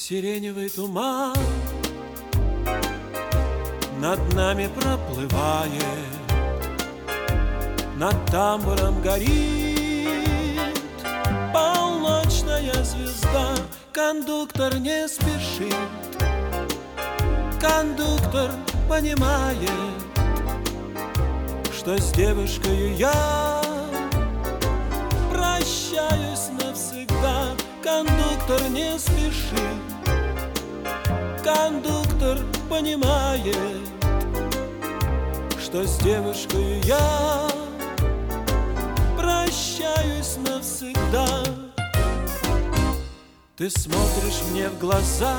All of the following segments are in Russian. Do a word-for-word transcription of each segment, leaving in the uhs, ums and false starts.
Сиреневый туман над нами проплывает, над тамбуром горит полночная звезда. Кондуктор не спешит, кондуктор понимает, что с девушкой я прощаюсь навсегда. Кондуктор не спешит, кондуктор понимает, что с девушкой я прощаюсь навсегда. Ты смотришь мне в глаза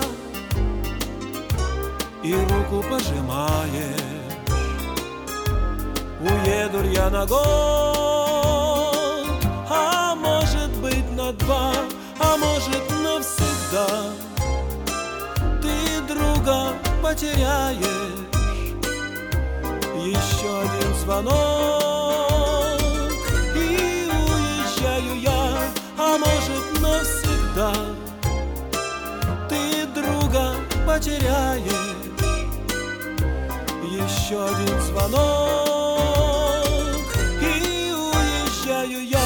и руку пожимаешь. Уеду я на год, а может быть на два, а может навсегда. Ты друга потеряешь, еще один звонок, и уезжаю я, а может навсегда. Ты друга потеряешь, еще один звонок, и уезжаю я.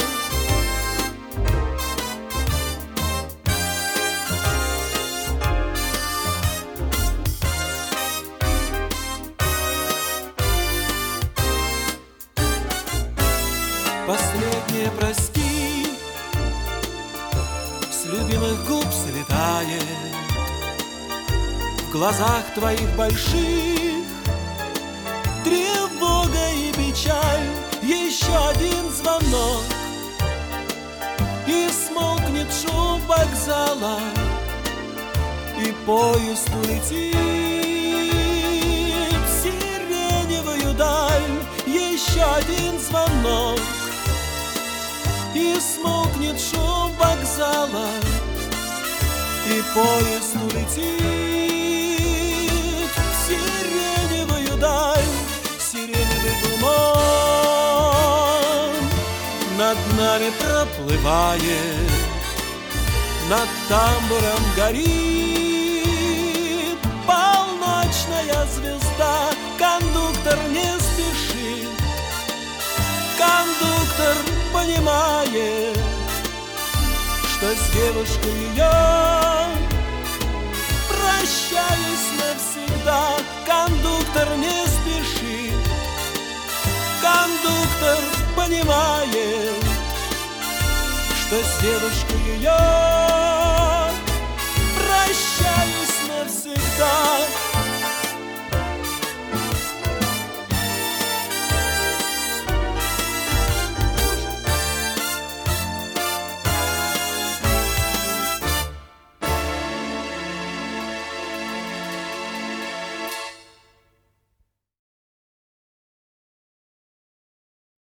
Последнее прости с любимых губ слетает. В глазах твоих больших тревога и печаль. Еще один звонок, и смолкнет шум вокзала, и поезд улетит в сиреневую даль. Еще один звонок, и смолкнет шум вокзала, и поезд улетит в сиреневую даль. Сиреневый туман над нами проплывает, над тамбуром горит полночная звезда. Кондуктор не спешит, кондуктор понимает, что с девушкой я прощаюсь навсегда. Кондуктор не спешит, кондуктор понимает, что с девушкой я прощаюсь навсегда.